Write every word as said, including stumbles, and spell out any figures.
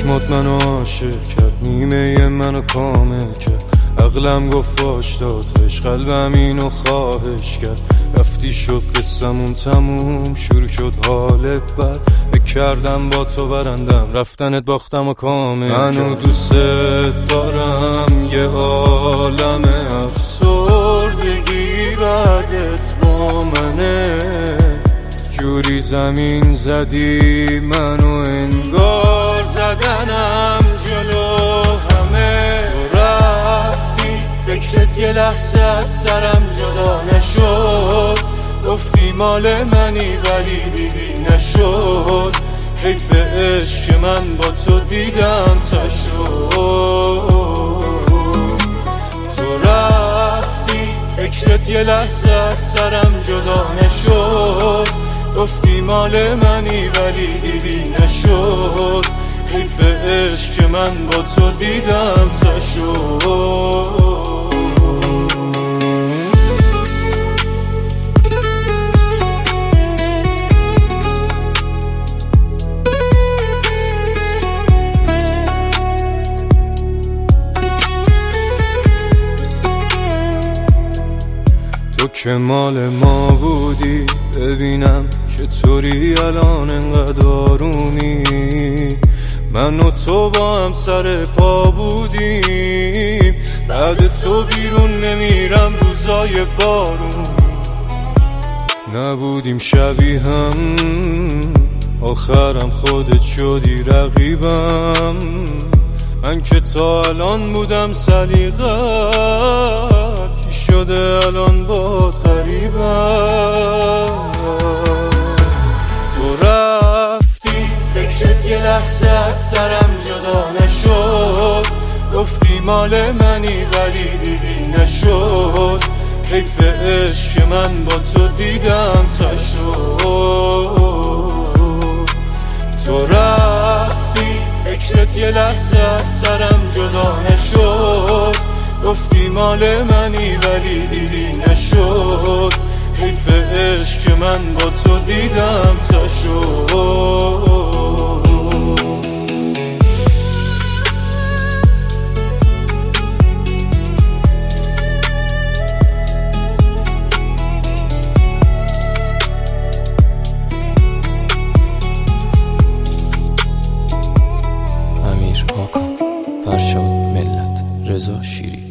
چشمات منو عاشق کرد، نیمه منو کامل کرد. عقلم گفت باش دادش، قلبم اینو خواهش کرد. رفتی شد قصمون تموم، شروع شد حالت بد. بکردم با تو برندم، رفتنت باختم و کامل. منو دوست دارم، یه عالم افسردگی بعدت با منه. جوری زمین زدی منو انگار زدنم جلو همه. تو رفتی فکرت یه لحظه از سرم جدا نشد. گفتی مال منی ولی دیدی نشد. حیف عشق من با تو دیدم تا شد. تو رفتی فکرت یه لحظه از سرم جدا نشد. گفتی مال منی ولی دیدی نشد. حیف عشق من با تو دیدم تا شد. تو که مال ما بودی، ببینم چطوری الان انقدر آرومی. من و تو با هم سر پا بودیم، بعد تو بیرون نمیرم روزای بارونی. نبودیم شبیه هم، آخرم خودت شدی رقیبم. من که تا الان بودم سلیقه‌ت، چی شده الان باد غریبم. تو رفتی فکرت یه لحظه از سرم جدا نشد. گفتی مال منی ولی دیدی نشد. حیف عشق من با تو دیدم تا شد. تو رفتی فکرت یه لحظه از سرم جدا نشد. گفتی مال منی ولی دیدی نشد. حیف عشق من با تو دیدم تا شد. امیر حاکم، فرشاد ملت، رضا شیری.